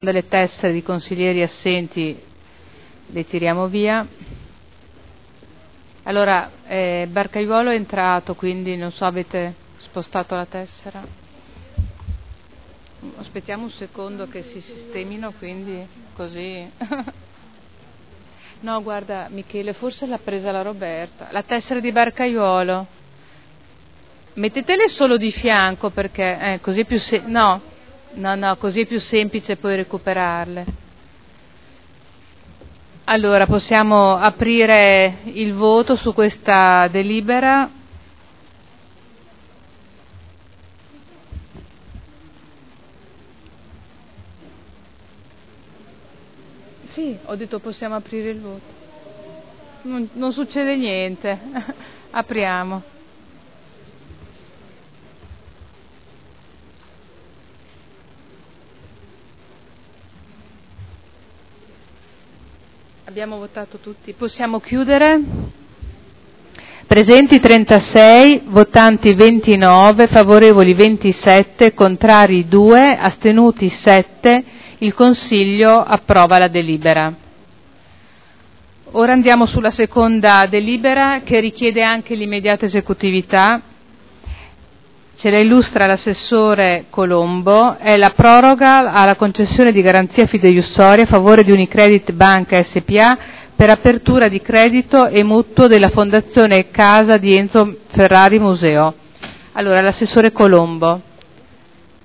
delle tessere di consiglieri assenti le tiriamo via. Allora, Barcaiuolo è entrato, quindi non so, avete spostato la tessera? Aspettiamo un secondo che si sistemino, quindi così. No, guarda Michele, forse l'ha presa la Roberta. La tessera di Barcaiuolo. Mettetele solo di fianco perché così è più no, così è più semplice poi recuperarle. Allora, possiamo aprire il voto su questa delibera. Sì, ho detto possiamo aprire il voto. Non succede niente. Apriamo. Abbiamo votato tutti. Possiamo chiudere? Presenti 36, votanti 29, favorevoli 27, contrari 2, astenuti 7. Il Consiglio approva la delibera. Ora andiamo sulla seconda delibera che richiede anche l'immediata esecutività. Ce la illustra l'assessore Colombo. È la proroga alla concessione di garanzia fideiussoria a favore di Unicredit Banca SPA per apertura di credito e mutuo della Fondazione Casa di Enzo Ferrari Museo. Allora, l'assessore Colombo.